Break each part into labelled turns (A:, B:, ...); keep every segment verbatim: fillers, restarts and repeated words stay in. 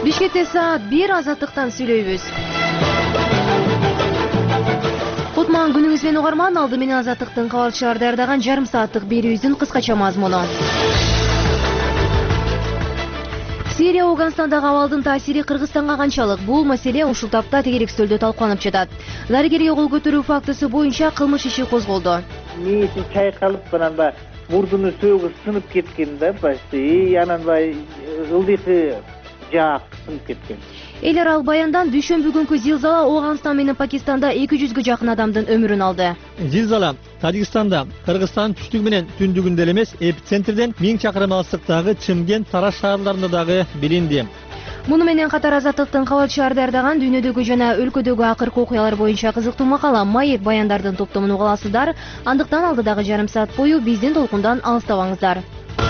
A: Бишкекте саат бир азаттыктан сүйлөйбүз. Кутман күнүңүз менен угарман, алды менен азаттыктын кабарчылары даярдаган жарым сааттык берүүбүздүн кыскача мазмуну. Сирия Афганстандагы абалдын таасири Кыргызстанга канчалык? Бул маселе ушул тапта тегерек стөлдө талкууланып жатат. Дарыгерге кол көтөрүү фактысы боюнча кылмыш иши козголду.
B: Мээси чайкалып анан мурдуну сөөгү сынып кеткен да, почти. Анан ылдыйкы жаак сынып кеткен.
A: Эл аралык баяндан дүйшөмбү күнкү зилзала Афганстан менен Пакистанда эки жүзгө жакын адамдын өмүрүн алды.
C: Зилзала Тажикстанда, Кыргызстан түштүгү менен түндүгүндө эле эмес, эпицентрден миң чакырым алыстыктагы Чымкент, Тараз шаарларында дагы билинди.
A: Муну менен катар азаттыктын кабарчылары даярдаган дүйнөдөгү жана өлкөдөгү акыркы окуялар боюнча кызыктуу макала маек баяндардын топтомун уга аласыздар. Андыктан алдыдагы жарым саат бою биздин толкундан алыстабаңыздар.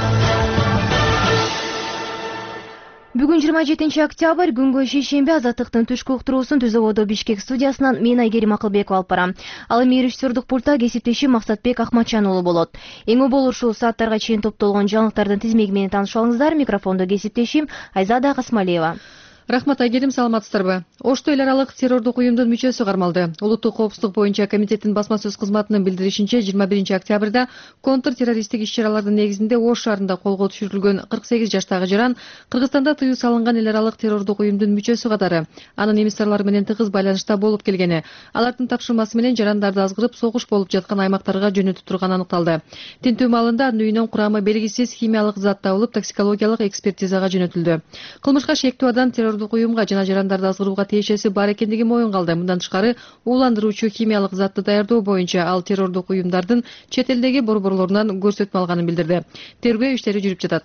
A: Бүгүн жыйырма жетинчи октябрь, күнгө шейшемби, азаттыктын түшкү уктуруусун Түз ободо Бишкек студиясынан мен Айгерим Акылбекова алып барам. Ал эми режиссердук пультта кесиптешим Максатбек Акматжан уулу болот. Эң болор ушул сааттарга чейин топтолгон жаңылыктардын тизмеги менен таанышып алыңыздар. Микрофондо кесиптешим Айзада Касмалиева.
D: Рахмат, Айгерим, саламатсыздарбы? Ошто эл аралык террордук уюмдун мүчөсү кармалды. Улуттук коопсуздук боюнча комитеттин басма сөз кызматынын билдиришинче, жыйырма биринчи октябрда контр террористтик иш-чаралардын негизинде Ош шаарында колго түшүрүлгөн кырк сегиз жаштагы жаран Кыргызстанда тыюу салынган эл аралык террордук уюмдун мүчөсү катары. Анын эмиссарлары менен тыгыз байланышта болуп келгени, алардын тапшырмасы менен жарандарды азгырып, согуш болуп жаткан аймактарга жөнөтүп турганы аныкталды. Тинтүү маалында анын үйүнөн курамы белгисиз химиялык зат табылып, токсикологиялык экспертизага жөнөтүлдү. Кылмышка шектүү адам террор уюмга жана жарандарды азгырууга тиешеси бар экендиги моюнга алды. Мындан тышкары, ууландыруучу химиялык затты даярдоо боюнча ал террордук уюмдардын чет элдеги борборлорунан көрсөтмө алганын билдирди. Тергөө иштери жүрүп жатат.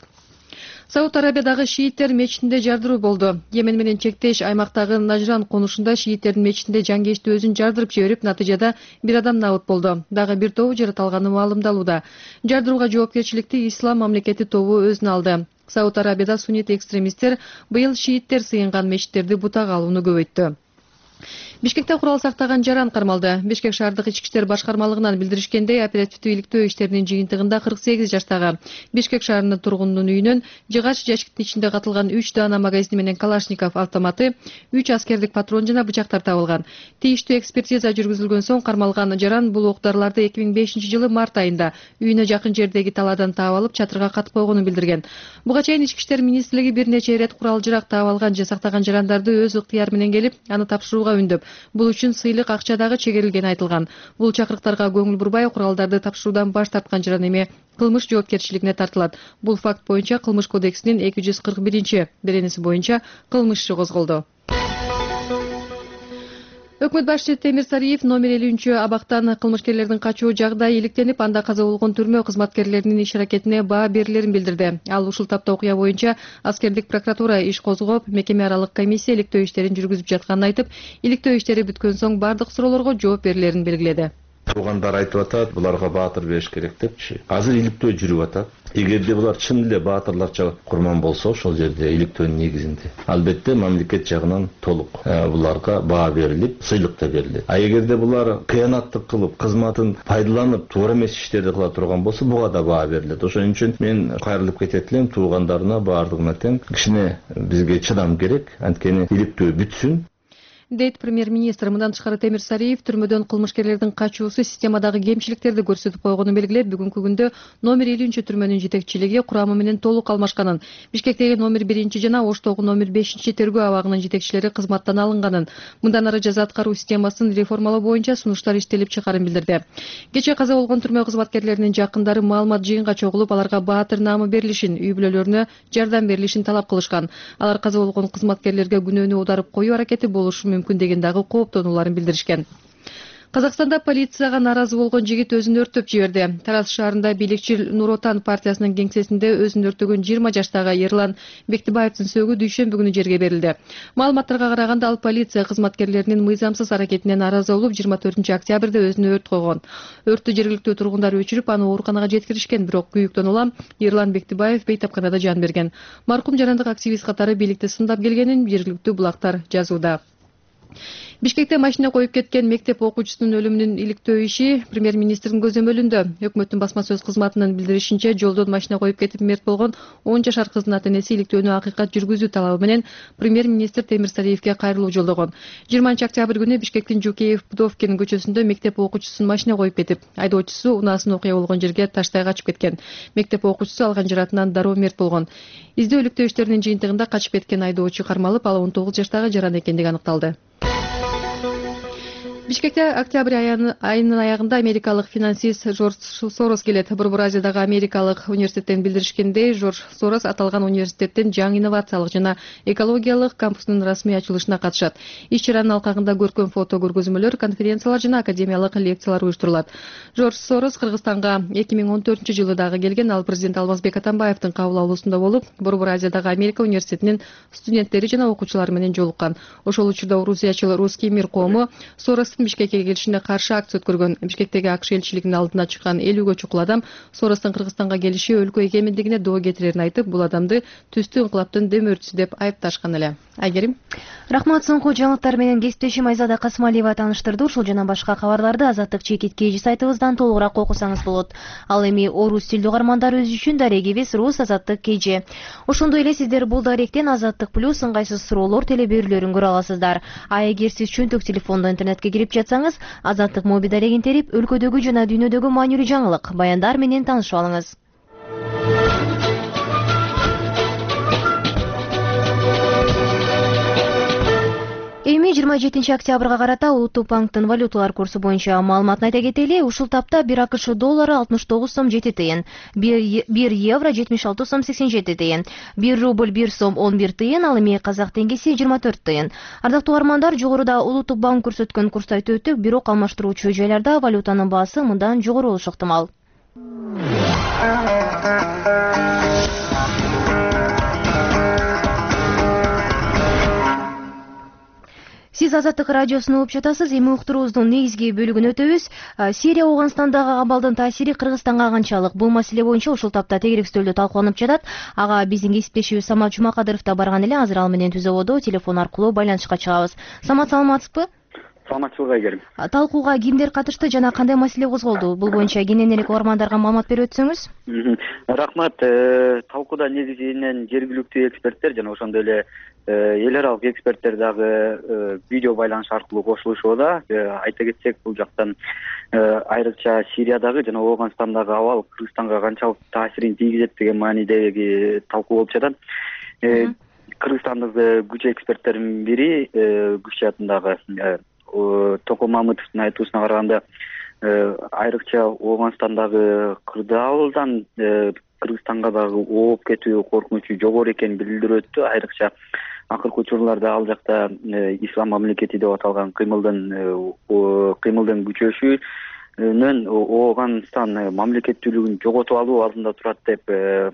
D: Сауд Арабиядагы шииттер мечитинде жардыруу болду. Йемен менен чектеш аймактагы Нажран конушунда шииттердин мечитинде жангечти өзүн жардырып жиберип, натыйжада бир адам набыт болду. Дагы бир тобу жаратылганы маалымдалууда. Жардырууга жоопкерчиликти Ислам мамлекети тобу өзүнө алды. Сауд Арабияда суннит экстремисттер быйыл шииттер сыйынган мечиттерди бутага алууну көбөйттү. Бишкекте курал сактаган жаран кармалды. Бишкек шаардык ички иштер башкармалыгынан билдиришкендей, оперативдүү иликтөө иштеринин жыйынтыгында кырк сегиз жаштагы Бишкек шаарынын тургунунун үйүнөн жыгач жашиктин ичинде катылган үч даана магазини менен Калашников автоматы, үч аскердик патрон жана бычактар табылган. Тийиштүү экспертиза жүргүзүлгөн соң кармалган жаран бул оқ-дарыларды эки миң бешинчи жылы март айында үйүнө жакын жердеги талаадан таап алып, чатырга катып койгонун билдирген. Буга чейин ички иштер министрлиги бир нече ирет курал-жарак таап алган же сактаган жарандарды өз ыктыяры менен келип, аны тапшырууга үндөп, бул үчүн сыйлык акча дагы чегерилгени айтылган. Бул чакырыктарга көңүл бурбай, куралдарды тапшыруудан баш тарткан жаран эми кылмыш жоопкерчилигине тартылат. Бул факт боюнча Кылмыш кодексинин эки жүз кырк биринчи беренеси боюнча кылмыш иши козголду. Өкмөт башчысы Темир Сариев номер элүүнчү абактан кылмышкерлердин качуу жагдайы иликтенип, анда каза болгон түрмө кызматкерлеринин иш-аракетине баа берилерин билдирди. Ал ушул тапта окуя боюнча аскердик прокуратура иш козгоп, мекеме аралык комиссия иликтөө иштерин жүргүзүп жатканын айтып, иликтөө иштери бүткөн соң бардык суроолорго жооп берилерин белгиледи.
E: Туугандар айтып атат, буларга баатыр бериш керек депчи. Азыр иликтөө жүрүп атат. Эгерде булар чын эле баатырларча курман болсо, ошол жерде иликтөөнүн негизинде албетте мамлекет жагынан толук буларга баа берилип, сыйлык да берилет. А эгерде булар кыянаттык кылып, кызматын пайдаланып, туура эмес иштерди кыла турган болсо, буга да баа берилет. Ошон үчүн мен кайрылып кетет элем туугандарына, баардыгына тең кичине бизге чыдам керек, анткени иликтөө бүтсүн.
D: Дейт премьер-министр. Мындан тышкары Темир Сариев түрмөдөн кылмышкерлердин качуусу системадагы кемчиликтерди көрсөтүп койгонун белгилеп, бүгүнкү күндө номер элүүнчү түрмөнүн жетекчилиги курамы менен толук алмашканын, Бишкектеги номер биринчи жана Оштогу номер бешинчи тергөө абагынын жетекчилери кызматтан алынганын, мындан ары жаза аткаруу системасын реформалоо боюнча сунуштар иштелип чыгарын билдирди. Кечээ каза болгон түрмө кызматкерлеринин жакындары маалымат жыйынга чогулуп, аларга баатыр наамы берилишин, үй бүлөлөрүнө жардам берилишин талап кылышкан. Алар каза болгон кызматкерлерге күнөөнү аударып коюу аракети болушу мүмкүн деген дагы кооптонууларын билдиришкен. Казакстанда полицияга нааразы болгон жигит өзүн өрттөп жиберди. Тараз шаарында бийликчил Нур Отан партиясынын кеңсесинде өзүн өрттөгөн жыйырма жаштагы Ерлан Бектибаевдин сөөгү дүйшөмбү күнү жерге берилди. Маалыматтарга караганда, ал полиция кызматкерлеринин мыйзамсыз аракетине нааразы болуп, жыйырма төртүнчү октябрда өзүнө өрт койгон. Өрттү жергиликтүү тургундар өчүрүп, аны ооруканага жеткиришкен, бирок күйүктөн улам Ерлан Бектибаев бейтапканада жан берген. Маркум жарандык активист катары бийликти сындап келгенин жергиликтүү булактар жазууда. Бишкекте машина коюп кеткен мектеп окуучусунун өлүмүнүн иликтөө иши премьер-министрдин көзөмөлүндө. Өкмөттүн басма сөз кызматынын билдиришинче, жолдон машина коюп кетип мерт болгон он жашар кыздын ата-энеси иликтөөнү акыйкат жүргүзүү талабы менен премьер-министр Темирсариевге кайрылуу жолдогон. жыйырманчы октябрь күнү Бишкектин Жукеев Пудовкин көчөсүндө мектеп окуучусунун машина коюп кетип, айдоочусу унаасын окуя болгон жерге таштай качып кеткен. Мектеп окуучусу алган жаратынан дароо мерт болгон. Издөө-иликтөө иштеринин жыйынтыгында качып кеткен айдоочу кармалып, ал он тогуз жаштагы жаран экендиги аныкталды. Бишкекте октябрь айынын аягында америкалык финансист Жорж Сорос келет. Борбор Азиядагы америкалык университеттен билдиришкендей, Жорж Сорос аталган университеттин жаңы инновациялык жана экологиялык кампусунун расмий ачылышына катышат. Иш-чаранын алкагында көркөм фото көргөзмөлөр, конференциялар жана академиялык лекциялар уюштурулат. Жорж Сорос Кыргызстанга эки миң он төртүнчү жылы дагы келген. Ал президент Алмазбек Атамбаевдин кабыл алуусунда болуп, Борбор Азиядагы Америка университетинин студенттери жана окуучулары менен жолуккан. Ошол учурда Орусиячыл Русский мир коому Сорос Бишкекке келишине каршы акция өткөргөн. Бишкектеги АКШ элчилигинин алдына чыккан элүүгө чукул адам Соростун Кыргызстанга келиши өлкө эгемендигине доо кетирерин айтып, бул адамды түстүү инкылаптын демөөрчүсү деп айыпташкан эле. Айгерим.
A: Рахмат, соңку жаңылыктар менен кесиптешим Айзада Касымалиева тааныштырды. Ушул жана башка кабарларды Азаттык чекит кей сайтыбыздан толугураак окусаңыз болот. Ал эми орус тилдүү угармандар өз үчүн дарегибиз Рус Азаттык кей. Ошондой эле сиздер бул даректен Азаттык плюс ыңгайсыз суроолор телеберүүлөрүн көрө аласыздар. А эгер сиз чөнтөк телефондо интернетке кирип жатсаңыз, Азаттык моби дарегин терип, өлкөдөгү жана дүйнөдөгү маанилүү жаңылык, баяндар менен таанышып алыңыз. Эми жыйырма жетинчи октябрга карата Улуттук банктын валюталар курсу боюнча маалыматын айта кетели. Ушул тапта бир АКШ доллары алтымыш тогуз сом жети тыйын, бир евро жетимиш алты сом сексен жети тыйын, бир рубль бир сом он бир тыйын, ал эми казак теңгеси жыйырма төрт тыйын. Ардактуу угармандар, жогоруда Улуттук банк көрсөткөн курсту айтып өттүк, бирок алмаштыруучу жайларда валютанын баасы мындан жогору болушу ыктымал. Сиз Азаттык радиосун угуп жатасыз. Эми уктуруубуздун негизги бөлүгүн өтөбүз. Сирия Ооганстандагы абалдын таасири Кыргызстанга канчалык? Бул маселе боюнча ушул тапта тегерек стөлдө талкууланып жатат. Ага биздин кесиптешибиз Самат Жумакадыров да барган эле. Азыр ал менен түз абодо телефон аркылуу байланышка чыгабыз. Самат, саламатсызбы?
F: Саламатчылык, Айгерим.
A: Талкууга кимдер катышты жана кандай маселе козголду? Бул боюнча кенен эле угармандарга маалымат берип өтсөңүз.
F: Рахмат. Талкууда негизинен жергиликтүү эксперттер жана ошондой эле эл аралык эксперттер дагы видео байланыш аркылуу кошулушууда. Айта кетсек, бул жактан айрыкча Сириядагы жана Ооганстандагы абал Кыргызстанга канчалык таасирин тийгизет деген маанидеги талкуу болуп жатат. Кыргызстандык күч эксперттердин бири Күч атындагы Токо Мамытовдун айтуусуна караганда, айрыкча Ооганстандагы кырдаалдан Кыргызстанга дагы ооп кетүү коркунучу жогору экенин билдирип өттү. Айрыкча акыркы учурларда ал жакта ислам мамлекети деп аталган кыймылдын кыймылдын күчөшүүнүн Ооганстан мамлекеттүүлүгүн жоготуп алуу алдында турат деп,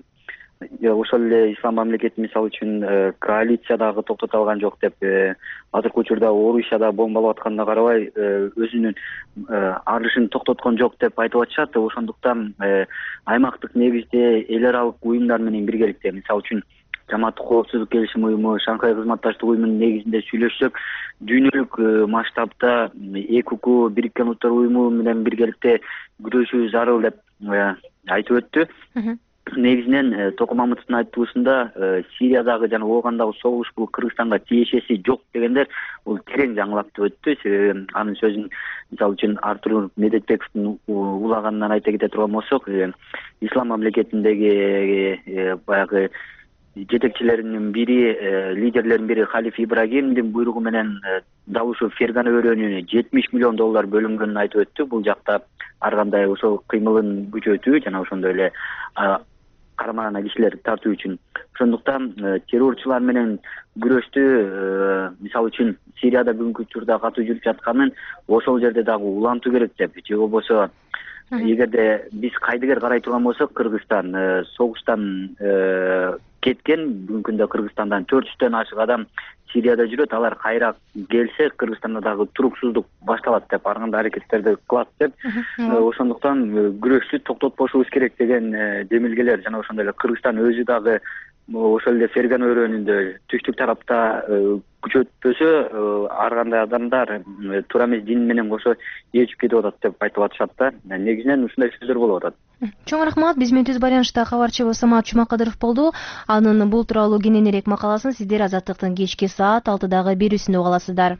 F: ошол эле ислам мамлекети мисалы үчүн коалициядагы токтото алган жок деп, азыркы учурда Орусияда бомбалап атканына карабай өзүнүн арышын токтоткон жок деп айтып атышат. Ошондуктан аймактык негизде эл аралык уюмдар менен биргеликте, мисалы үчүн Жамааттык коопсуздук келишим уюму, Шанхай кызматташтык уюмунун негизинде сүйлөшсөк, дүйнөлүк масштабта ЭКУ, Бириккен Улуттар уюму менен биргеликте күрөшүү зарыл деп айтып өттү. Негизинен Токо Мамытовдун айтуусунда Сириядагы жана Оогандагы согуш бул Кыргызстанга тиешеси жок дегендер бул терең жаңылап өттү. Себеби анын сөзүн мисалы үчүн Артур Медетбековдун улаганынан айта кете турган болсок, ислам мамлекетиндеги баягы жетекчилеринин бири, лидерлердин бири Халиф Ибрагимдин буйругу менен дал ушул Фергана өрөөнүнө жетимиш миллион доллар бөлүнгөнүн айтып өттү. Бул жакта ар кандай ошол кыймылын күчөтүү жана ошондой эле карамагына кишилерди тартуу үчүн. Ошондуктан террорчулар менен күрөштү, мисалы үчүн Сирияда бүгүнкү учурда катуу жүрүп жатканын ошол жерде дагы улантуу керек деп, же болбосо эгерде биз кайдыгер карай турган болсок, Кыргызстан согуштан кеткен, бүгүнкү күндө Кыргызстандан төрт жүздөн ашык адам Сирияда жүрөт. Алар кайра келсе, Кыргызстанда дагы туруксуздук башталат деп, ар кандай аракеттерди кылат деп. Ошондуктан күрөштү токтотпошубуз керек деген демилгелер жана ошондой эле Кыргызстан өзү дагы ошол эле Ферган өрөөнүндө түштүк тарапта күчөтпөсө ар кандай адамдар туура эмес дин менен кошо ээрчип кетип атат деп айтып атышат да. Негизинен ушундай сөздөр болуп атат.
A: Чоң рахмат. Биз менен түз байланышта кабарчыбыз Самат Чумакадыров болду. Анын бул тууралуу кененирээк макаласын сиздер Азаттыктын кечки саат алтыдагы берүүсүндө уга аласыздар.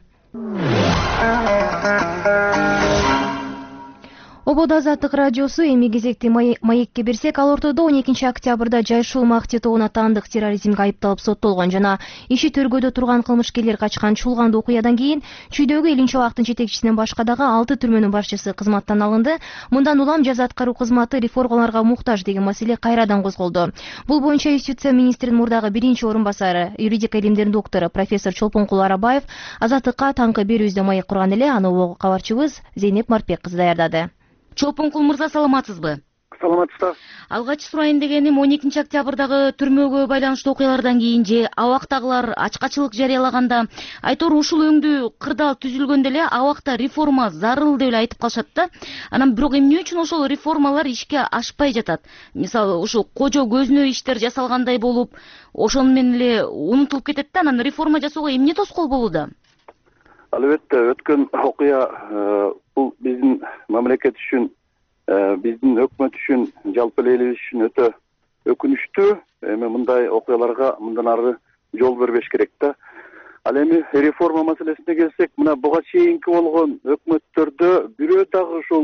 A: Ободо Азаттык радиосу эми кезекти маекке берсек, ал ортодо он экинчи октябрда Жайшул Мак Титовун атаандык терроризмге айыпталып соттолгон жана иши төргөдө турган кылмышкерлер качкан чуулгандуу окуядан кийин чүйдөгү Элинчи Абактын жетекчисинен башка дагы алты түрмөнүн башчысы кызматтан алынды. Мындан улам жаза аткаруу кызматы реформаларга муктаж деген маселе кайрадан козголду. Бул боюнча Юстиция министринин мурдагы биринчи орун басары, юридика илимдеринин доктору профессор Чолпонкул Арабаев Азаттыкка таңкы берүүбүздө маек курган эле. Аны кабарчыбыз Зейнеп Марпек кызы даярдады.
G: Чолпонкул мырза, саламатсызбы?
H: Саламатсыздар.
G: Алгач сурайын дегеним, он экинчи октябрдагы түрмөгө байланыштуу окуялардан кийин же абактагылар ачкачылык жарыялаганда айтор ушул өңдүү кырдаал түзүлгөндө эле абакта реформа зарыл деп эле айтып калышат да. Анан бирок эмне үчүн ошол реформалар ишке ашпай жатат? Мисалы, ушул кожо көзүнө иштер жасалгандай болуп, ошону менен эле унутулуп кетет да. Анан реформа жасоого эмне тоскоол болууда?
H: Албетте, өткөн окуя бул биздин мамлекет үчүн, биздин өкмөт үчүн, жалпы элибиз үчүн өтө өкүнүчтүү. Эми мындай окуяларга мындан ары жол бербеш керек да. Ал эми реформа маселесине келсек, мына буга чейинки болгон өкмөттөрдө бирөө дагы ушул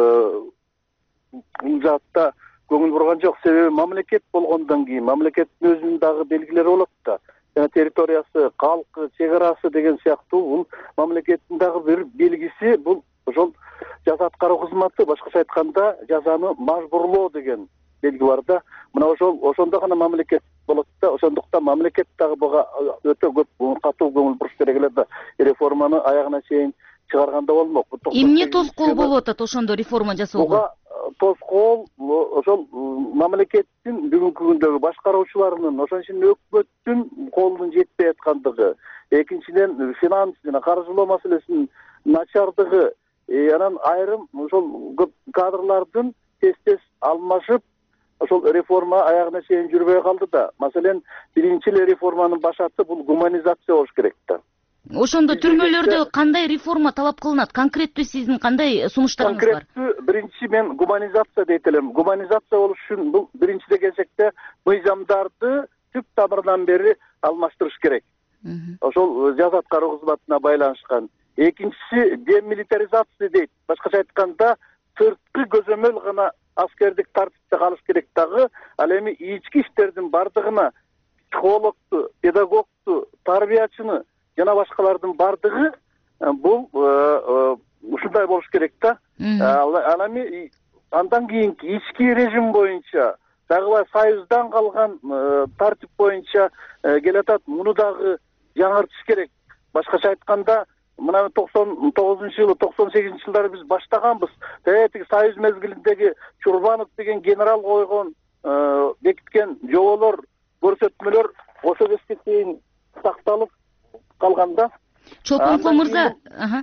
H: бул жаатта көңүл бурган жок. Себеби мамлекет болгондон кийин мамлекеттин өзүнүн дагы белгилери болот да. Территориясы, калкы, чек арасы деген сыяктуу бул мамлекеттин дагы бир белгиси. Бул ошол жаза аткаруу кызматы, башкача айтканда жазаны мажбурлоо деген белги бар да. Мына ошол ошондо гана мамлекет болот да. Ошондуктан мамлекет дагы буга өтө көп катуу көңүл буруш керек эле да. Реформаны аягына чейин чыгарганда болмок.
G: Эмне тоскоол болуп атат ошондо реформа жасоого?
H: Буга тоскоол ошол мамлекеттин бүгүнкү күндөгү башкаруучуларынын, ошон үчүн өкмөттүн колунун жетпей аткандыгы, экинчиден финанс жана каржылоо маселесинин начардыгы, анан айрым ошол көп кадрлардын тез-тез алмашып, ошол реформа аягына чейин жүрбөй калды да. Маселен, биринчи эле реформанын башаты бул гуманизация болуш керек да.
G: Ошондо түрмөлөрдө кандай реформа талап кылынат? Конкреттүү сиздин кандай сунуштарыңыз бар?
H: Конкреттүү биринчи мен гуманизация дейт элем. Гуманизация болуш үчүн бул биринчиде келсекте мыйзамдарды түп тамырдан бери алмаштырыш керек. Ошол жаза аткаруу кызматына байланышкан. Экинчиси демилитаризация дейт. Башкача айтканда, сырткы көзөмөл гана аскердик тартипте калыш керек дагы. Ал эми ички иштердин бардыгына психологду, педагогду, тарбиячыны жана башкалардын бардыгы бул ушундай болуш керек да. Ал эми андан кийинки ички режим боюнча дагы союздан калган тартип боюнча келатат. Муну дагы жаңыртыш керек. Башкача айтканда, мына токсон тогузунчу жылы, токсон сегизинчи жылдары биз баштаганбыз. Тетиги союз мезгилиндеги Чурбанов деген генерал койгон, бекиткен жоболор, көрсөтмөлөр ошо кезге чейин сакталып калганда.
G: Чолпонкул мырза,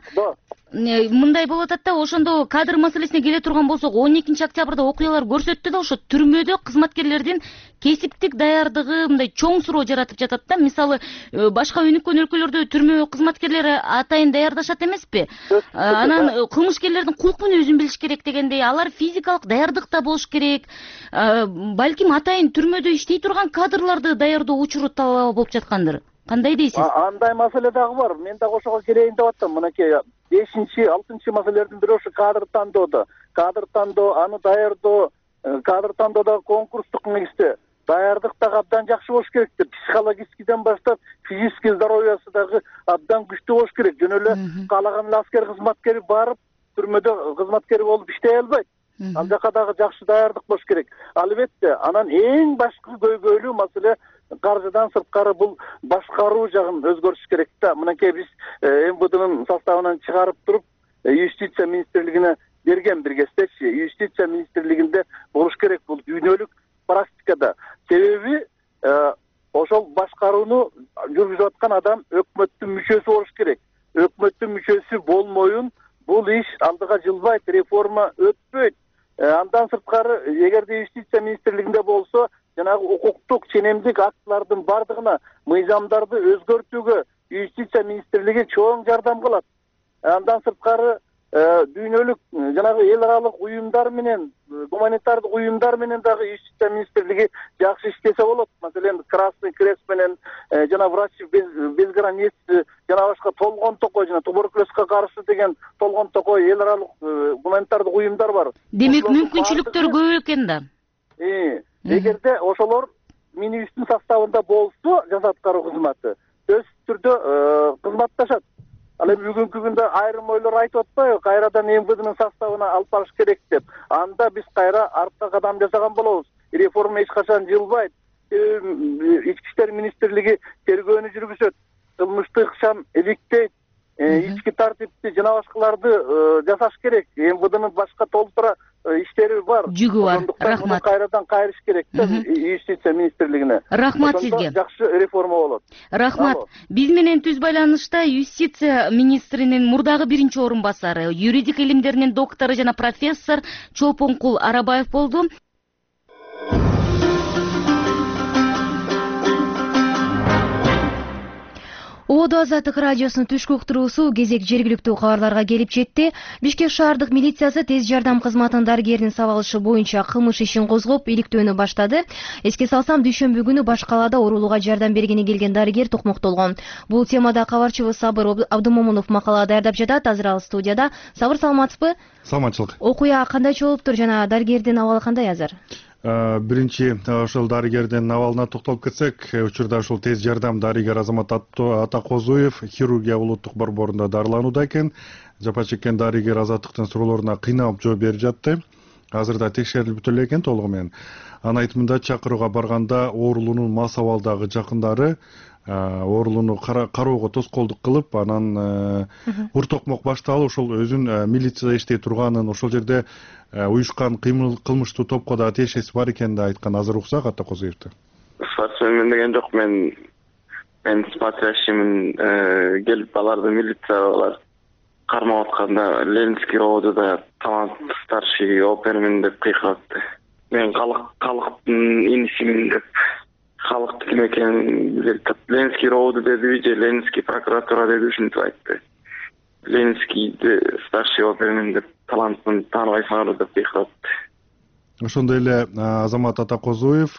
G: мындай болуп атат да, ошондо кадр маселесине келе турган болсок, он экинчи октябрда окуялар көрсөттү да, ошо түрмөдө кызматкерлердин кесиптик даярдыгы мындай чоң суроо жаратып жатат да. Мисалы, башка өнүккөн өлкөлөрдө түрмө кызматкерлери атайын даярдашат эмеспи? Анан кылмышкерлердин кулк мүнөзүн билиш керек дегендей, алар физикалык даярдыкта болуш керек. Балким атайын түрмөдө иштей турган кадрларды даярдоо учуру талап болуп жаткандыр. Кандай дейсиз?
H: Андай маселе дагы бар. Мен дагы ошого келейин деп аттым. Мынакей бешинчи, алтынчы маселелердин бири ошо кадр тандоодо. Кадр тандоо, аны даярдоо, кадр тандоодагы конкурстук негизде даярдык дагы абдан жакшы болуш керек. Психологическийден баштап физический здоровьясы дагы абдан күчтүү болуш керек. Жөн эле каалаган эле аскер кызматкери барып түрмөдө кызматкери болуп иштей албайт. Ал жака дагы жакшы даярдык болуш керек. Албетте, анан эң башкы көйгөйлүү маселе каржыдан сырткары бул башкаруу жагын өзгөртүш керек да. Мынакей биз эм вэ днын составынан чыгарып туруп, Юстиция министрлигине берген бир кездечи. Юстиция министрлигинде болуш керек бул дүйнөлүк практикада. Себеби ошол башкарууну жүргүзүп аткан адам өкмөттүн мүчөсү болуш керек. Өкмөттүн мүчөсү болмоюн бул иш алдыга жылбайт, реформа өтпөйт. Андан сырткары эгерде юстиция министрлигинде болсо жанагы укуктук ченемдик актылардын бардыгына мыйзамдарды өзгөртүүгө юстиция министрлиги чоң жардам кылат. Андан сырткары дүйнөлүк жанагы эл аралык уюмдар менен, гуманитардык уюмдар менен дагы юстиция министрлиги жакшы иштесе болот. Маселен, Красный Крест менен жана врачи без границ жана башка толгон токой жана туберкулезге каршы деген толгон токой эл аралык гуманитардык уюмдар бар.
G: Демек мүмкүнчүлүктөр көп экен да.
H: Эгерде ошолор минибустун составында болсо жаза аткаруу кызматы өз түрдө кызматташат. Ал эми бүгүнкү күндө айрым ойлор айтып атпайбы, кайрадан эм вэ днын составына алып барыш керек деп. Анда биз кайра артка кадам жасаган болобуз. Реформа эч качан жылбайт. Ички иштер министрлиги тергөөнү жүргүзөт. Кылмыштык ишчам иликтейт. Ички тартипти жана башкаларды жасаш керек. эм вэ днын башка толтура иштери бар.
G: Жүгү бар. Рахмат.
H: Кайрадан кайрыш керек да юстиция министрлигине.
G: Рахмат сизге.
H: Жакшы реформа болот.
G: Рахмат. Биз менен түз байланышта юстиция министринин мурдагы биринчи орун басары, юридик илимдеринин доктору жана профессор Чолпонкул Арабаев болду.
A: Ободо Азаттык радиосунун түшкү уктуруусу кезек жергиликтүү кабарларга келип жетти. Бишкек шаардык милициясы тез жардам кызматынын дарыгеринин сабалышы боюнча кылмыш ишин козгоп, иликтөөнү баштады. Эске салсам, дүйшөмбү күнү баш калаада оорулууга жардам бергени келген дарыгер токмоктолгон. Бул темада кабарчыбыз Сабыр Абдымомунов макала даярдап жатат. Азыр ал студияда. Сабыр, саламатсызбы?
I: Саламатчылык.
A: Окуя кандайча болуптур жана дарыгердин абалы кандай азыр?
I: Биринчи ошол дарыгердин абалына токтолуп кетсек, учурда ушул тез жардам дарыгер Азамат Атакозуев хирургия улуттук борборунда дарыланууда экен. Жапа чеккен дарыгер Азаттыктын суроолоруна кыйналып жооп берип жатты. Азырда текшерилип бүтө эле экен толугу менен. Анын айтымында чакырууга барганда оорулуунун мас абалдагы жакындары оорулууну кароого тоскоолдук кылып, анан ур токмок башталып, ошол өзүн милицияда иштей турганын, ошол жерде уюшкан кылмыштуу топко да тиешеси бар экенин да айткан. Азыр уксак Атакозуевди.
J: Спортсмен деген жок, мен мен смотрящиймин, келип аларды милициялар кармап атканда Ленинский роодуда талант старший опермен деп кыйкыратты. Мен калык калыктын инисимин деп, халык ким экенин билет. Ленинский роуду деди же Ленинский прокуратура деди, ушинтип айтты. Ленинский старший опермен деп талантын тааныбайсыңар деп кыйкыратты.
I: Ошондой эле Азамат Атакозуев,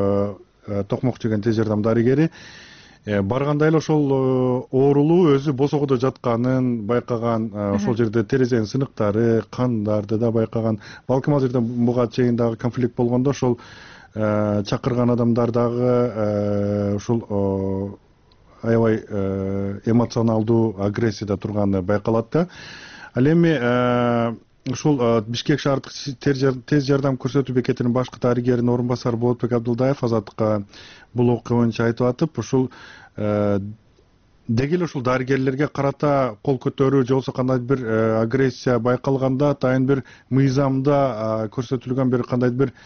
I: токмок жеген тез жардам дарыгери, барганда эле ошол оорулуу өзү босогодо жатканын байкаган, ошол жерде терезенин сыныктары, кандарды да байкаган. Балким ал жерде буга чейин дагы конфликт болгондо ошол чакырган адамдар дагы ушул аябай эмоционалдуу агрессияда турганы байкалат да. Ал эми ушул Бишкек шаардык тез жардам көрсөтүү бекетинин башкы дарыгеринин орун басары Болотбек Абдылдаев Азаттыкка бул окуя боюнча айтып атып, ушул деги эле ушул дарыгерлерге карата кол көтөрүү же болбосо кандайдыр бир агрессия байкалганда атайын бир мыйзамда көрсөтүлгөн бир кандайдыр бир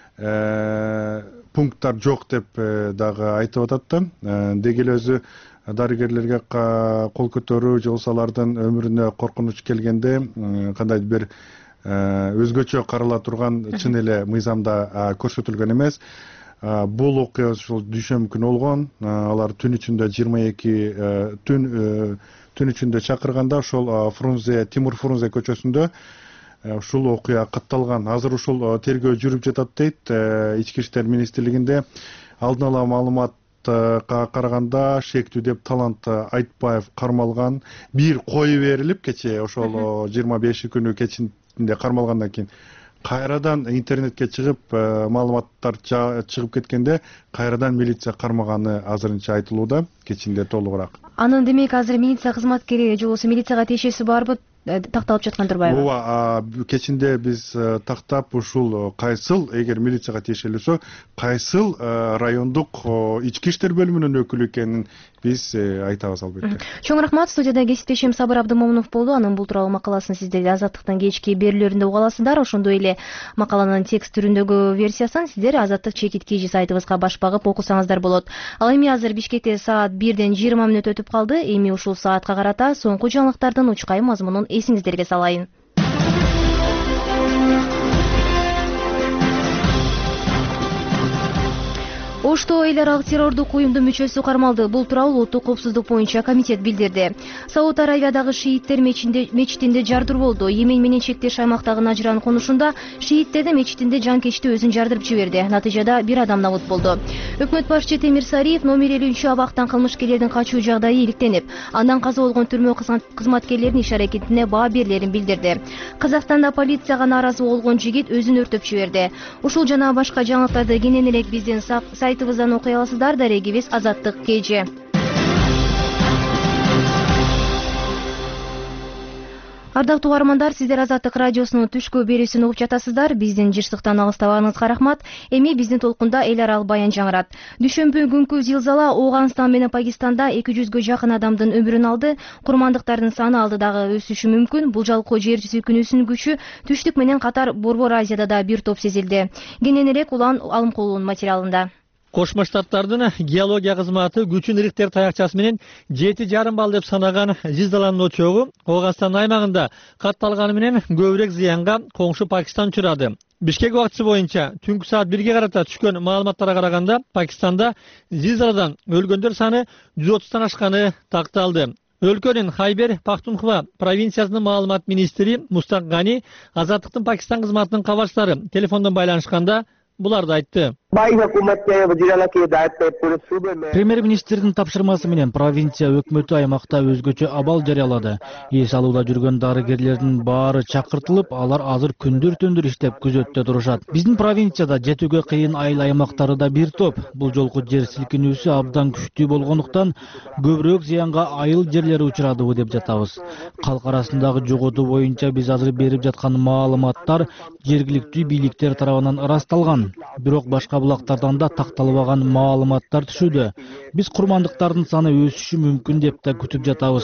I: пункттар жок деп дагы айтып атат да. Деги эле өзү дарыгерлерге кол көтөрүү же болбосо алардын өмүрүнө коркунуч келгенде кандайдыр бир өзгөчө карала турган чын эле мыйзамда көрсөтүлгөн эмес. Бул окуя ушул дүйшөмбү күнү болгон. Алар түн ичинде жыйырма эки түн түн ичинде чакырганда ошол Фрунзе, Тимур Фрунзе көчөсүндө ушул окуя катталган. Азыр ушул тергөө жүрүп жатат дейт. Ички иштер министрлигинде алдын ала маалыматка караганда шектүү деп Талант Айтбаев кармалган. Бир кою берилип кече ошол жыйырма беши күнү кечинде кармалгандан кийин кайрадан интернетке чыгып маалыматтар чыгып кеткенде кайрадан милиция кармаганы азырынча айтылууда, кечинде толугураак.
A: Анын демек азыр милиция кызматкери же болбосо милицияга тиешеси барбы? Такталып жаткан турбайбы?
I: Ооба, кечинде биз тактап ушул кайсыл, эгер милицияга тиешелүүсө, кайсыл райондук ички иштер бөлүмүнүн өкүлү экенин биз айтабыз албетте.
A: Чоң рахмат. Студияда кесиптешим Сабыр Абдымомунов болду. Анын бул тууралуу макаласын сиздер Азаттыктын кечки берүүлөрүндө уга аласыздар. Ошондой эле макаланын текст түрүндөгү версиясын сиздер Азаттык чекит kg сайтыбызга баш багып окусаңыздар болот. Ал эми азыр Бишкекте саат бирден жыйырма мүнөт өтүп калды. Эми ушул саатка карата соңку жаңылыктардын учкай мазмунун эсиңиздерге салайын. Ошто эл аралык террордук уюмдун мүчөсү кармалды. Бул тууралуу улуттук коопсуздук боюнча комитет билдирди. Сауд Аравиядагы шииттер мечитинде жардыр болду. Йемен менен чектеш аймактагы Нажран конушунда шииттердин мечитинде жанкечти өзүн жардырып жиберди. Натыйжада бир адам набыт болду. Өкмөт башчы Темир Сариев номер элүүнчү абактан кылмышкерлердин качуу жагдайы иликтенип, андан каза болгон түрмө кызматкерлеринин иш аракетине баа берилерин билдирди. Казакстанда полицияга нааразы болгон жигит өзүн өртөп жиберди. Ушул жана башка жаңылыктарды кенен элек биздин сайтыбыздан окуй аласыздар. Дарегибиз Азаттык Кежи. Ардактуу угармандар, сиздер Азаттык радиосунун түшкү берүүсүн угуп жатасыздар. Биздин жырсыктан алыстабагыңызга рахмат. Эми биздин толкунда эл аралык баян жаңырат. Дүшөмбү күнкү зилзала Ооганстан менен Пакистанда эки жүзгө жакын адамдын өмүрүн алды. Курмандыктардын саны алдыдагы өсүшү мүмкүн. Бул жалкоо жер силкинүүсүнүн күчү түштүк менен катар Борбор Азияда да бир топ сезилди. Кенен элек Улан Алымкулунун материалында.
C: Кошмо Штаттардын геология кызматы күчүн Рихтер таякчасы менен жети жарым балл деп санаган зилзаланын очогу Ооганстан аймагында катталганы менен көбүрөөк зыянга коңшу Пакистан учурады. Бишкек убактысы боюнча түнкү саат бирге карата түшкөн маалыматтарга караганда Пакистанда зилзаладан өлгөндөр саны жүз отуздан ашканы такталды. Өлкөнүн Хайбер Пахтунхва провинциясынын маалымат министри Мустак Гани Азаттыктын Пакистан кызматынын кабарчылары телефондон байланышканда буларды айтты.
K: Премьер-министрдин тапшырмасы менен провинция өкмөтү аймакта өзгөчө абал жарыялады. Эс алууда жүргөн дарыгерлердин баары чакыртылып, алар азыр күндүр-түндүр иштеп күзөттө турушат. Биздин провинцияда жетүүгө кыйын айыл аймактары да бир топ. Бул жолку жер силкинүүсү абдан күчтүү болгондуктан көбүрөөк зыянга айыл жерлери учурадыбы деп жатабыз. Калк арасындагы жоготуу боюнча биз азыр берип жаткан маалыматтар жергиликтүү бийликтер тарабынан ырасталган. Бирок башка булактардан да такталбаган маалыматтар түшүүдө. Биз курмандыктардын саны өсүшү мүмкүн деп да күтүп жатабыз.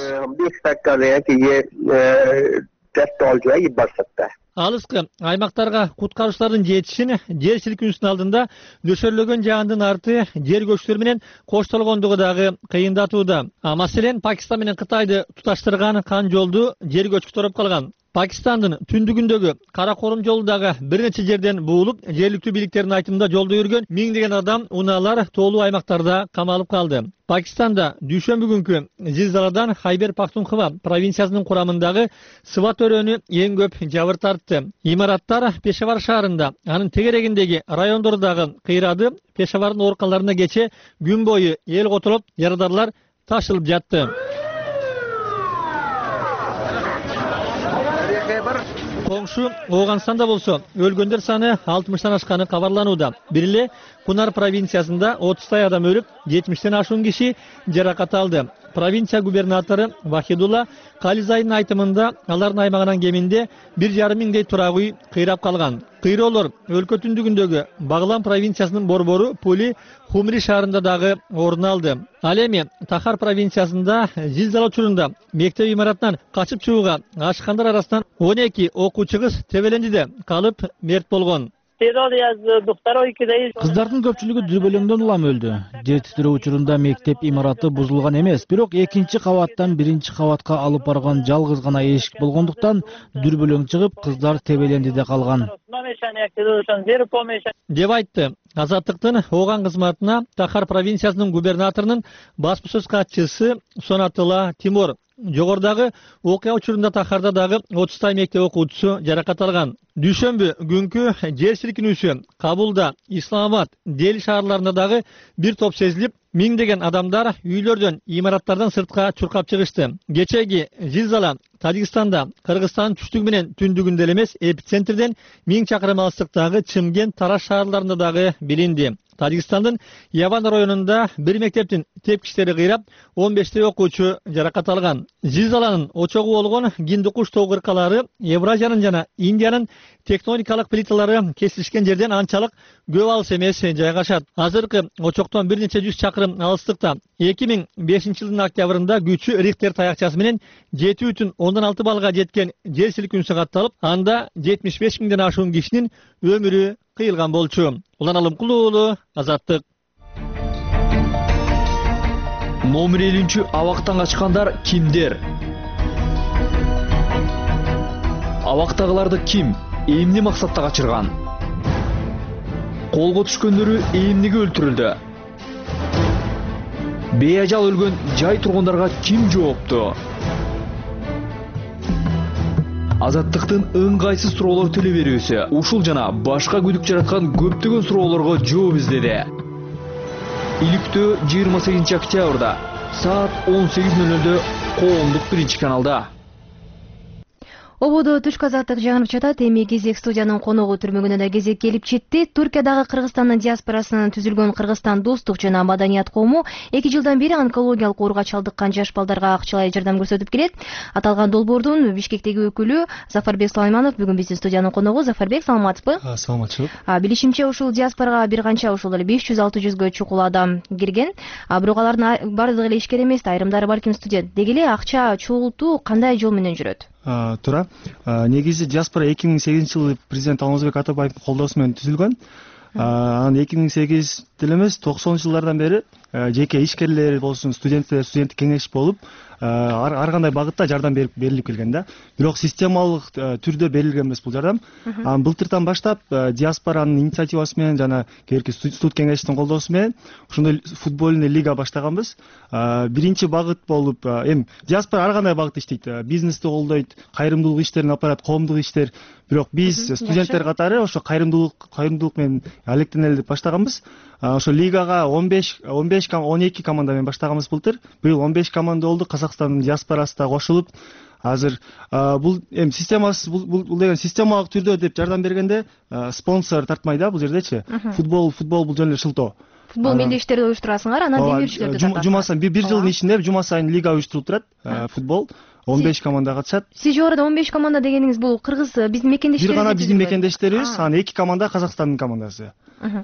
C: Алыскы аймактарга куткаруучулардын жетишин жер силкинүүсүнүн алдында дөшөрлөгөн жаандын арты жер көчтөр менен коштолгондугу дагы кыйындатууда. Маселен, Пакистан менен Кытайды туташтырган кан жолду жер көчкү тороп калган. Пакистандын түндүгүндөгү Кара Корум жолундагы бир нече жерден буулуп, жергиликтүү бийликтердин айтымында жолдо жүргөн миңдеген адам, унаалар тоолуу аймактарда камалып калды. Пакистанда дүйшөмбү күнкү зилзаладан Хайбер Пахтунхва провинциясынын курамындагы Сват өрөөнү эң көп жабыр тартты. Имараттар Пешавар шаарында, анын тегерегиндеги райондордогу кыйрады, Пешавардын ооруканаларына кече күн бою эл котулуп, ярадарлар ташылып жатты. Коңшу Ооганстанда болсо өлгөндөр саны алтымыштан ашканы кабарланууда. Бир эле Кунар провинциясында отуздай адам өлүп, жетимиштен ашуун киши жаракат алды. Провинция губернатору Вахидулла Кализайдын айтымында алардын аймагынан кеминде бир жарым миңдей турак үй кыйрап калган. Кыйроолор өлкө түндүгүндөгү Баглан провинциясынын борбору Пули Хумри шаарында дагы орун алды. Ал эми Тахар провинциясында зилзала учурунда мектеп имаратынан качып чыгууга ашкандар арасынан он эки окуучу кыз Тебелендиде калып мерт болгон.
K: Кыздардын көпчүлүгү дүрбөлөңдөн улам өлдү. Жер титирөө учурунда мектеп имараты бузулган эмес, бирок экинчи кабаттан биринчи кабатка алып барган жалгыз гана эшик болгондуктан дүрбөлөң чыгып, кыздар Тебелендиде калган.
C: Деп айтты Азаттыктын Ооган кызматына Тахар провинциясынын губернаторунун басма сөз катчысы Сонатыла Тимур. Жогордагы окуя учурунда Тахарда дагы отуздай мектеп окуучусу жаракат алган. Дүйшөмбү күнкү жер силкинүүсү Кабулда, Исламабад, Дели шаарларында дагы бир топ сезилип, миңдеген адамдар үйлөрдөн, имараттардан сыртка чуркап чыгышты. Кечеги зилзала Тажикстанда, Кыргызстандын түштүгү менен түндүгүндө эмес, эпицентрден миң чакырым алыстыктагы Чымкент, Тараш шаарларында дагы билинди. Тажикстандын Яван районунда бир мектептин тепкичтери кыйрап, он бештей окуучу жаракат алган. Зилзаланын очогу болгон Гиндукуш тоо кыркалары Евразиянын жана Индиянын тектоникалык плиталары кесилишкен жерден анчалык көп алыс эмес жайгашат. Азыркы очоктон бир нече жүз чакырым алыстыкта эки миң бешинчи жылдын октябрында күчү Рихтер таякчасы менен жети бүтүн ондон алты баллга жеткен жер силкинүүсү катталып, анда жетимиш беш миңден ашуун кишинин өмүрү кыйылган болчу. Улан Алымкулуу уулу, Азаттык.
L: Номер элүүнчү абактан качкандар кимдер? Абактагыларды ким, эмне максатта качырган? Колго түшкөндөрү эмнеге өлтүрүлдү? бейажал өлгөн жай тургундарга ким жоопту? Азаттыктын ыңгайсыз суроолор теле берүүсү ушул жана башка күдүк жараткан көптөгөн суроолорго жооп издеди. Иликтөө жыйырма сегизинчи октябрда саат он сегиз нөл нөлдө коомдук биринчи каналда.
A: Ободо түшкү азаттык жаңырып жатат. Эми кезек студиянын коногу түрмөгүнө да кезек келип жетти. Түркиядагы Кыргызстандын диаспорасынан түзүлгөн Кыргызстан достук жана маданият коому эки жылдан бери онкологиялык ооруга чалдыккан жаш балдарга акчалай жардам көрсөтүп келет. Аталган долбоордун Бишкектеги өкүлү Зафарбек Сулайманов бүгүн биздин студиянын коногу. Зафарбек, саламатсызбы?
M: Саламатчылык.
A: Билишимче, ушул диаспорага бир канча ушул эле беш жүз алты жүзгө чукул адам кирген. Бирок алардын бардыгы эле ишкер эмес, айрымдары балким студент. Деги эле акча чогултуу кандай жол менен жүрөт?
M: Туура. Негизи диаспора эки миң сегизинчи жылы президент Алмазбек Атабаевдин колдоосу менен түзүлгөн. Анан эки миң сегиз деле эмес, токсонунчу жылдардан бери жеке ишкерлер болсун, студенттер, студенттик кеңеш болуп, ар кандай багытта жардам берилип келген да. Бирок системалык түрдө берилген эмес бул жардам. Анан былтыртан баштап диаспоранын инициативасы менен жана кээки студ кеңештин колдоосу менен ушундай футбольный лига баштаганбыз. Биринчи багыт болуп, эми диаспора ар кандай багытта иштейт. Бизнести колдойт, кайрымдуулук иштерин алып барат, коомдук иштер. Бирок биз студенттер катары ошо кайрымдуулук кайрымдуулук менен алектенели деп баштаганбыз. Ошо лигага он беш он беш он эки команда менен баштаганбыз былтыр. Быйыл он беш команда болду. Казакстандын диаспорасы да кошулуп, азыр бул эми системасы бул деген системалык түрдө деп жардам бергенде спонсор тартмай да бул жердечи. Футбол футбол бул жөн эле шылтоо.
A: Футбол мелдештерди уюштурасыңар, анан демирчилерди тартасыңар.
M: Жума сайын бир жылдын ичинде жума сайын лига уюштурулуп турат. Футбол он беш команда катышат.
A: Сиз жогоруда он беш команда дегениңиз бул кыргыз биздин мекендештерибиз?
M: Бир гана биздин мекендештерибиз, анан эки команда Казакстандын командасы.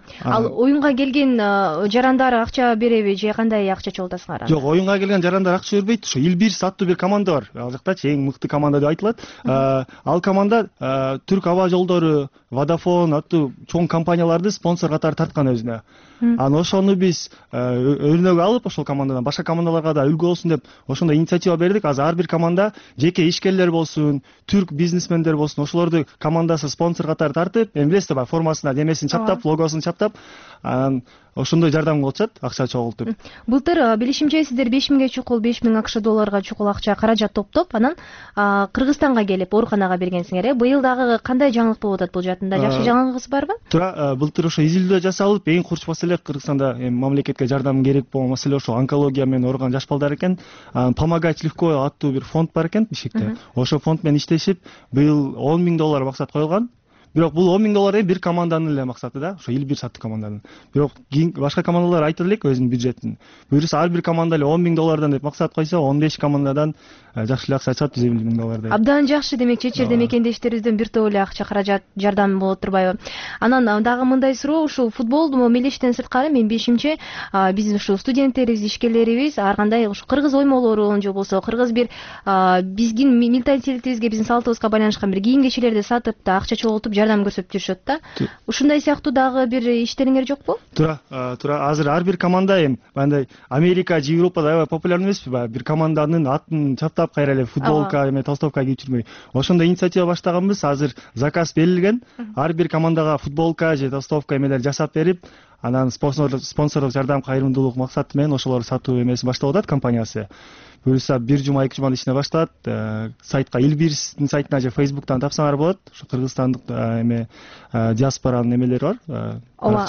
A: Ал оюнга келген жарандар акча береби же кандай акча чогултасыңар?
M: Жок, оюнга келген жарандар акча бербейт. Ошо Илбирс аттуу бир команда бар. Ал жактачы эң мыкты команда деп айтылат. Ал команда Түрк аба жолдору, Vodafone аттуу чоң компанияларды спонсор катары тарткан өзүнө. Анан ошону биз өрнөк алып, ошол командадан башка командаларга да үлгү болсун деп ошондой инициатива бердик. Азыр ар бир команда жеке ишкерлер болсун, түрк бизнесмендер болсун, ошолорду командасы спонсор катары тартып, эми билесиз да, формасына демесин чаптап, логосун чаптап, анан ошондой жардам кылып атышат, акча чогултуп.
A: Былтыр билишимче сиздер беш миңге чукул, беш миң акш долларга чукул акча каражат топтоп, анан Кыргызстанга келип ооруканага бергенсиңер. Э, быйыл дагы кандай жаңылык болуп атат бул жаатында? Жакшы жаңылыгыңыз барбы?
M: Туура, былтыр ошо изилдөө жасалып, эң курч маселе Кыргызстанда эми мамлекетке жардам керек болгон маселе ошо онкология менен ооруган жаш балдар экен. Помогать легко аттуу бир фонд бар экен Бишкекте. Ошо фонд менен иштешип, быйыл он миң доллар максат коюлган. Бирок бул он миң доллар эми бир команданын эле максаты да, ошо Илбирс аттуу команданын. Бирок башка командалар айтып элек өзүнүн бюджетин. Буюрса ар бир команда эле он миң доллардан деп максат койсо, он беш командадан жакшы эле акча чыгат, жүз элүү миң доллардай.
A: Абдан жакшы, демек чет жерде мекендештерибизден бир топ эле акча каражат жардам болот турбайбы? Анан дагы мындай суроо, ушул футбол мелдештен сырткары мен бешимче биздин ушул студенттерибиз, ишкерлерибиз ар кандай ушу кыргыз оймолорун же болбосо кыргыз бир биздин менталитетибизге, биздин салтыбызга байланышкан бир кийим кечелерди сатып да акча чогултуп жардам көрсөтүп жүрүшөт да. Ушундай сыяктуу дагы бир иштериңер жокпу?
M: Туура, туура. Азыр ар бир команда эми мындай Америка же Европада аябай популярный эмеспи? Бир команданын атын чаптап кайра эле футболка, эме толстовка кийип жүрмөй. Ошондой инициатива баштаганбыз. Азыр заказ берилген. Ар бир командага футболка же толстовка эмелер жасап берип, анан спонсорлук жардам, кайрымдуулук максаты менен ошолорду сатуу эмеси баштап атат компаниясы. Буюрса бир жума эки жуманын ичинде башталат. Сайтка Илбирстин сайтына же Facebook'тан тапсаңар болот. Ошо кыргызстандык эме диаспоранын эмелери бар.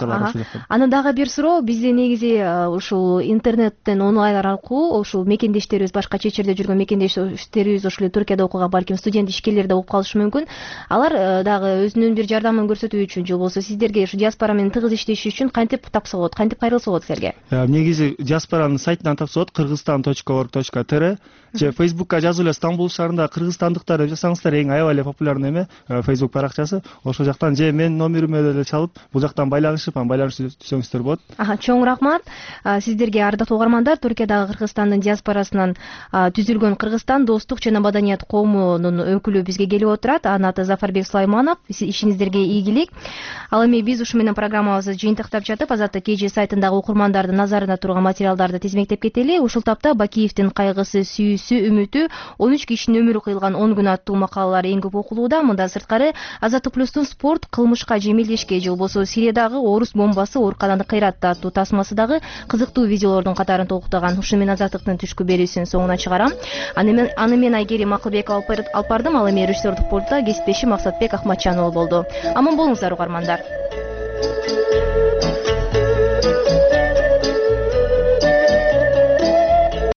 A: Анан дагы бир суроо, бизде негизи ушул интернеттен онлайн аркылуу ушул мекендештерибиз, башка чет жерде жүргөн мекендештерибиз ушул Түркияда окуган балким студент ишкерлер да болуп калышы мүмкүн. Алар дагы өзүнүн бир жардамын көрсөтүү үчүн же болбосо сиздерге ушу диаспора менен тыгыз иштеш үчүн кантип тапса болот, кантип кайрылса болот силерге?
M: Негизи диаспоранын сайтынан тапса болот, кыргызстан точка орг точка тр же Facebook'ка жазып эле Стамбул шаарында кыргызстандыктар деп жазсаңыздар, эң аябай эле популярный эме Facebook баракчасы. Ошол жактан же менин номериме деле чалып, бул жактан байланышып, анан байланышып түзсөңүздөр болот.
A: Аха, чоң рахмат. Сиздерге ардактуу угармандар, Түркиядагы Кыргызстандын диаспорасынан түзүлгөн Кыргызстан достук жана маданият коомунун өкүлү бизге келип отурат. Анын аты Зафарбек Сулайманов. Ишиңиздерге ийгилик. Ал эми биз ушу менен программабызды жыйынтыктап жатып, Азаттык кж сайтындагы окурмандардын назарында турган материалдарды тизмектеп кетели. Ушул тапта Бакиевдин кайгысы, сүйүүсү, үмүтү, он үч кишинин өмүрү кыйылган он күн аттуу макалалар эң көп окулууда. Мында сырткары Азаттык плюстун спорт, кылмышка же мелдешке же болбосо Сириядагы дагы орус бомбасы оорукананы кыйратты аттуу тасмасы дагы кызыктуу видеолордун катарын толуктаган. Ушу менен Азаттыктын түшкү берүүсүнүн соңуна чыгарам. Аны мен Айгерим Акылбекова алып бардым. Ал эми режиссердук пультта кесиптешим Максатбек Ахматчан болду. Аман болуңуздар угармандар.